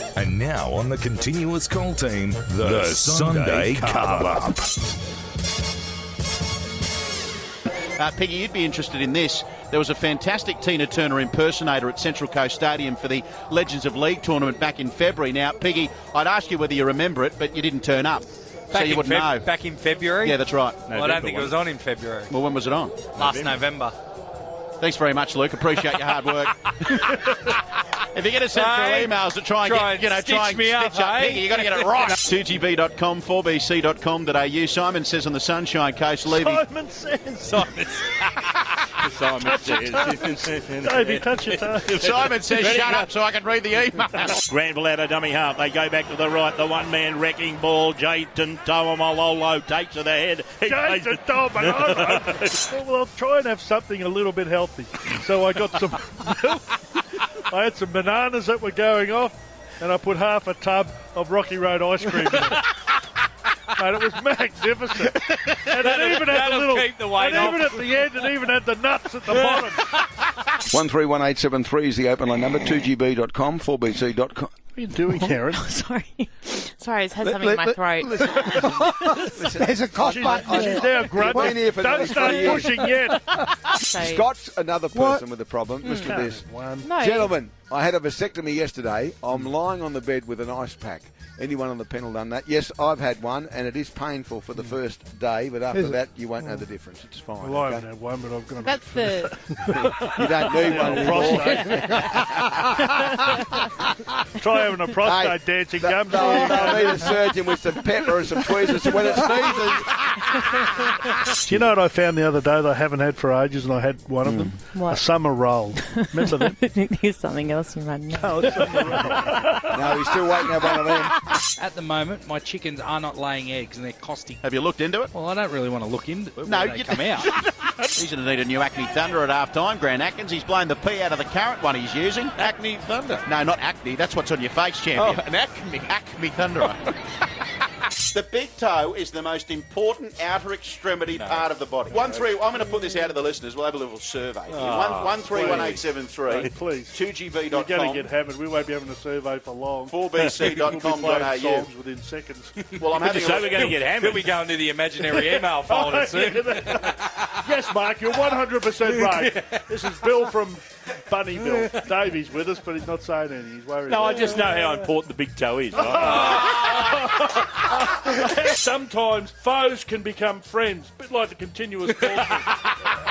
And now on the Continuous Call team, the Sunday Cover-Up. Peggy, you'd be interested in this. There was a fantastic Tina Turner impersonator at Central Coast Stadium for the Legends of League tournament back in February. Now, Peggy, I'd ask you whether you remember it, but you didn't turn up. So you wouldn't know. Back in February? Yeah, that's right. Well, I don't think it was on in February. Well, when was it on? Last November. Thanks very much, Luke. Appreciate your hard work. If you're going to send through emails to try and stitch up Peggy, you've got to get it right. 2GB.com, 4BC.com.au. Simon says on the Sunshine Coast, Levy. Simon says. Davey, touch your toe. Simon says, shut up so I can read the email. Granville out of dummy half. They go back to the right. The one-man wrecking ball. Jayton Taumalolo takes to the head. Jayton Taumalolo. Well, I'll try and have something a little bit healthy. So I got some milk. I had some bananas that were going off, and I put half a tub of Rocky Road ice cream in it. And it was magnificent. And it even had the little, keep the weight and even at the end, it even had the nuts at the bottom. 131873 is the open line number. 2GB.com, 4BC.com. What are you doing, Karen? Sorry, I just had something in my throat. Listen, there's a cough button. She's now grunting. Don't start pushing yet. Scott's another person with a problem. Listen to this. No. Gentlemen, I had a vasectomy yesterday. I'm lying on the bed with an ice pack. Anyone on the panel done that? Yes, I've had one, and it is painful for the first day, but after that, you won't know the difference. It's fine. Well, I haven't had one, but I've got That's the... You don't need one anymore. Try having a prostate dancing gum. They'll need a surgeon with some pepper and some tweezers when it sneezes. Do you know what I found the other day that I haven't had for ages, and I had one of them? What? A summer roll. Remember them? Here's something else in my nose. No, he's still waiting to have one of them. At the moment, my chickens are not laying eggs and they're costing. Have you looked into it? Well, I don't really want to look into it. No, When they come out. He's going to need a new Acme Thunder at half time. Grant Atkins, he's blown the P out of the current one he's using. Acme Thunder. No, not Acme. That's what's on your face, champion. Oh, an Acme. Acme Thunderer. The big toe is the most important outer extremity part of the body. I'm going to put this out to the listeners. We'll have a little survey. 131873. Please. 2GB.com. You're going to get hammered. We won't be having a survey for long. 4BC.com.au. Songs within seconds. Well, I'm having So we're going to get hammered. He'll be going to the imaginary email folder soon. Yes, Mark, you're 100% right. This is Bill from Bunnyville. Davey's with us, but he's not saying anything. He's worried. No, I just know how important the big toe is. Right? Sometimes foes can become friends, a bit like the continuous call.